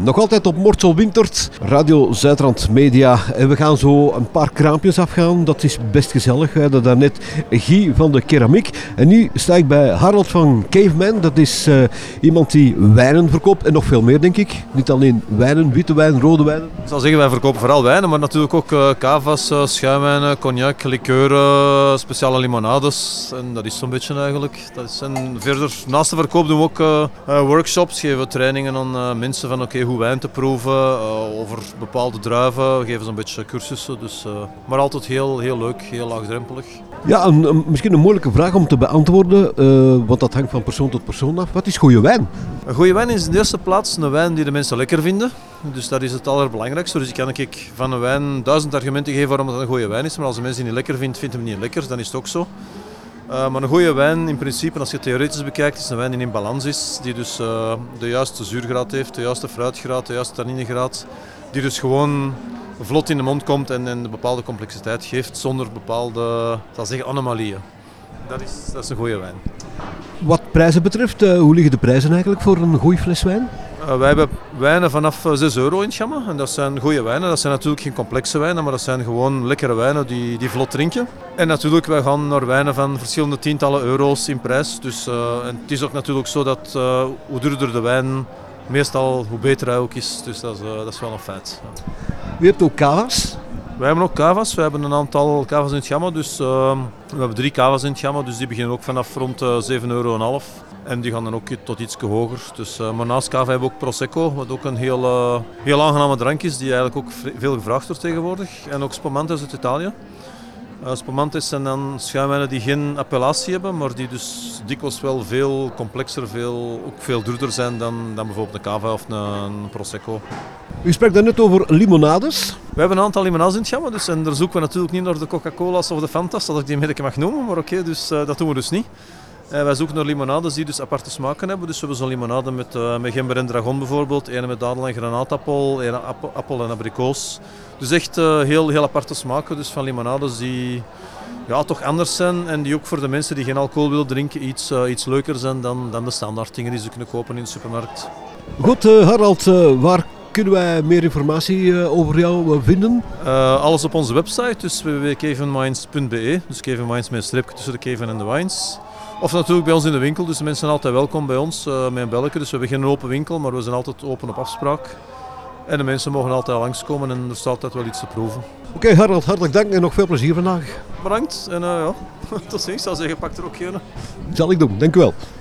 Nog altijd op Mortsel Wintert, Radio Zuidrand Media. En we gaan zo een paar kraampjes afgaan. Dat is best gezellig. We hadden daarnet Guy van de Keramiek. En nu sta ik bij Harold van Caveman. Dat is iemand die wijnen verkoopt en nog veel meer, denk ik. Niet alleen wijnen, witte wijn, rode wijnen. Ik zal zeggen, wij verkopen vooral wijnen, maar natuurlijk ook cava's, schuimwijnen, cognac, likeuren, speciale limonades. En dat is zo'n beetje eigenlijk. En verder, naast de verkoop doen we ook workshops, geven we trainingen aan mensen van hoe wijn te proeven, over bepaalde druiven, we geven zo'n beetje cursussen. Dus, maar altijd heel leuk, heel laagdrempelig. Ja, misschien een moeilijke vraag om te beantwoorden, want dat hangt van persoon tot persoon af. Wat is goede wijn? Een goede wijn is in de eerste plaats een wijn die de mensen lekker vinden. Dus dat is het allerbelangrijkste. Dus ik kan van een wijn 1000 argumenten geven waarom het een goede wijn is. Maar als de mensen die niet lekker vindt hem niet lekker, dan is het ook zo. Maar een goede wijn, in principe, als je het theoretisch bekijkt, is een wijn die in balans is. Die dus de juiste zuurgraad heeft, de juiste fruitgraad, de juiste tanninegraad. Die dus gewoon vlot in de mond komt en een bepaalde complexiteit geeft zonder bepaalde, anomalieën. Dat is een goede wijn. Wat prijzen betreft, hoe liggen de prijzen eigenlijk voor een goede fles wijn? Wij hebben wijnen vanaf €6 in Chamma en dat zijn goede wijnen. Dat zijn natuurlijk geen complexe wijnen, maar dat zijn gewoon lekkere wijnen die vlot drinken. En natuurlijk, wij gaan naar wijnen van verschillende tientallen euro's in prijs. Dus, en het is ook natuurlijk zo dat hoe duurder de wijn, meestal hoe beter hij ook is. Dus dat is wel een feit. U hebt ook cava's? Wij hebben ook cava's. We hebben een aantal cava's in het Chamma. Dus, we hebben 3 cava's in het Chamma, dus die beginnen ook vanaf rond €7,5. En die gaan dan ook tot iets hoger. Dus, maar naast cava hebben we ook Prosecco, wat ook een heel aangename drank is, die eigenlijk ook veel gevraagd wordt tegenwoordig. En ook Spumantes uit Italië. Spumantes zijn dan schuimwijnen die geen appellatie hebben, maar die dus dikwijls wel veel complexer, ook veel duurder zijn dan bijvoorbeeld een cava of een Prosecco. U sprak daarnet over limonades. We hebben een aantal limonades in het Chamma, dus, en daar zoeken we natuurlijk niet naar de Coca-Cola's of de Fanta's, als ik die merken mag noemen, maar oké, dus dat doen we dus niet. Wij zoeken naar limonades die dus aparte smaken hebben. Dus we hebben zo'n limonade met gember en dragon bijvoorbeeld, een met dadel en granaatappel, een appel en abrikoos. Dus echt heel aparte smaken dus van limonades die toch anders zijn en die ook voor de mensen die geen alcohol willen drinken iets leuker zijn dan de standaard dingen die ze kunnen kopen in de supermarkt. Goed, Harald, waar kunnen wij meer informatie over jou vinden? Alles op onze website, dus www.cavenwines.be, dus Cavenwines met een streepje tussen de Caven en de Wines. Of natuurlijk bij ons in de winkel, dus de mensen zijn altijd welkom bij ons met een belletje. Dus we hebben geen open winkel, maar we zijn altijd open op afspraak. En de mensen mogen altijd langskomen en er staat altijd wel iets te proeven. Oké, Harald, hartelijk dank en nog veel plezier vandaag. Bedankt en tot ziens. Ik zou zeggen, pak er ook geen. Dat zal ik doen, dank u wel.